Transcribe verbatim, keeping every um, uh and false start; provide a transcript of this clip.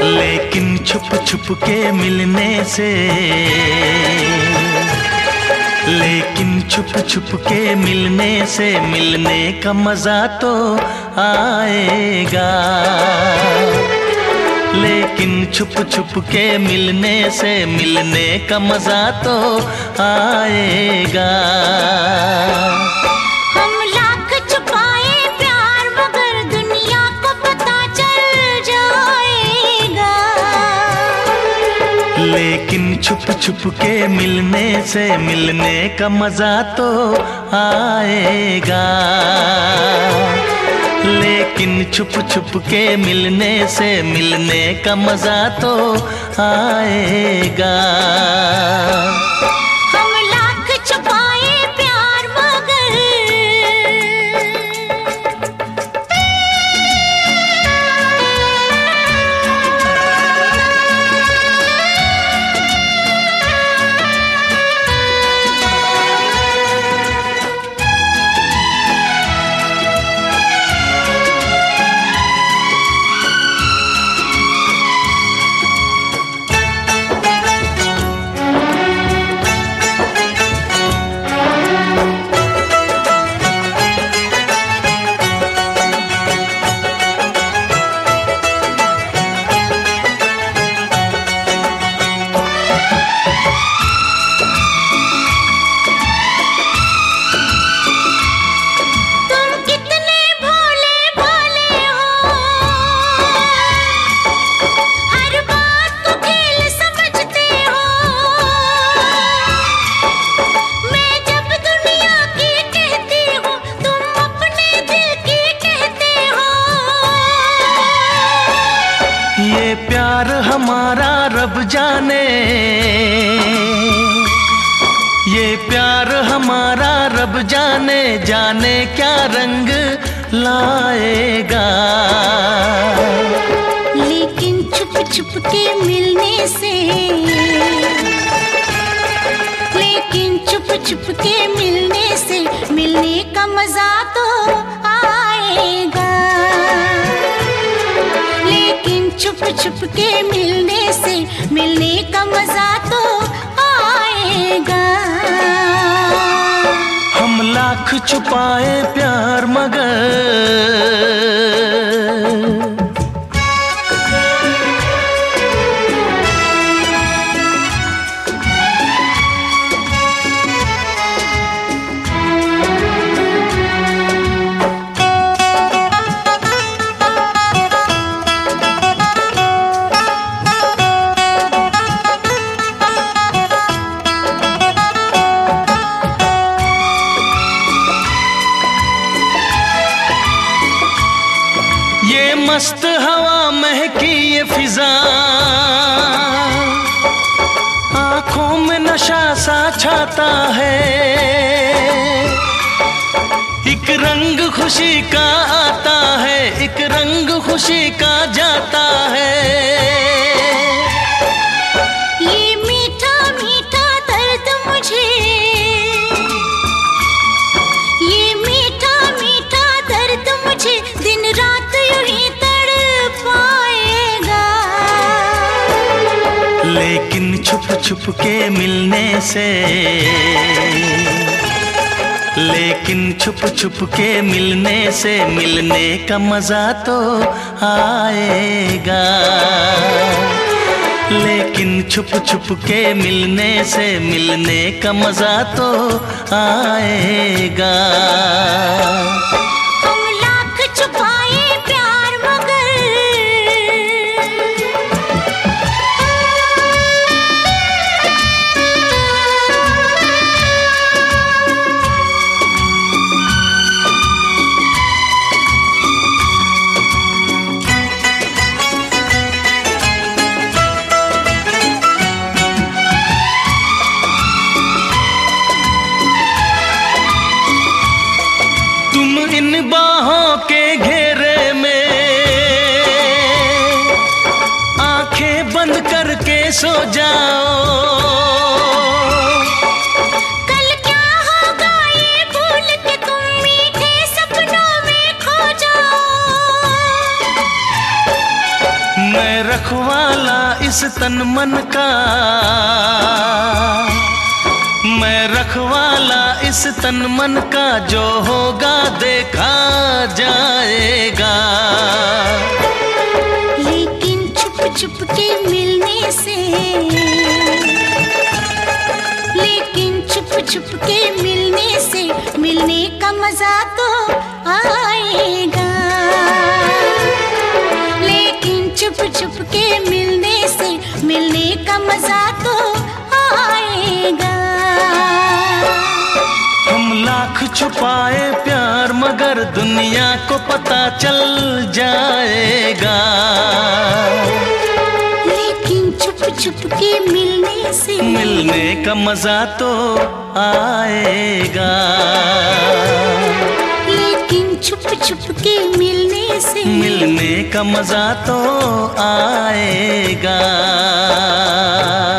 लेकिन छुप छुप के मिलने से, लेकिन छुप छुप के मिलने से मिलने का मजा तो आएगा। लेकिन छुप छुप के मिलने से मिलने का मजा तो आएगा। हम लाख छुपाए प्यार मगर दुनिया को पता चल जाएगा। लेकिन छुप छुप के मिलने से मिलने का मजा तो आएगा। लेकिन छुप छुप के मिलने से मिलने का मजा तो आएगा। हम लाख छुपाए प्यार मगर प्यार हमारा रब जाने, ये प्यार हमारा रब जाने, जाने क्या रंग लाएगा। लेकिन छुप छुप के मिलने से, लेकिन छुप छुप के मिलने से मिलने का मजा तो आएगा। लेकिन छुप छुप के मिलने से मिलने का मजा तो आएगा। हम लाख छुपाए प्यार मगर ये मस्त हवा महकी ये फिजा, आंखों में नशा सा छाता है। एक रंग खुशी का आता है, एक रंग खुशी का जाता है। ये मीठा मीठा दर्द मुझे, ये मीठा मीठा दर्द मुझे दिन रात यूं ही तड़पाएगा। लेकिन छुप छुप के मिलने से, लेकिन छुप छुप के मिलने से मिलने का मजा तो आएगा। लेकिन छुप छुप के मिलने से मिलने का मजा तो आएगा। हम लाख छुपाए प्यार मगर इन बाहों के घेरे में आंखें बंद करके सो जाओ। कल क्या होगा ये भूल के तुम मीठे सपनों में खो जाओ। मैं रखवाला इस तन मन का, मैं रखवाला इस तन मन का, जो होगा देखा जाएगा। लेकिन छुप छुप के मिलने से, लेकिन छुप छुप के मिलने से मिलने का मजा तो आएगा। लेकिन छुप छुप के मिलने से मिलने का मजा तो आएगा। हम लाख छुपाए प्यार मगर दुनिया को पता चल जाएगा। लेकिन छुप छुप के मिलने से मिलने का मजा तो आएगा। लेकिन छुप छुप के मिलने से मिलने का मजा तो आएगा।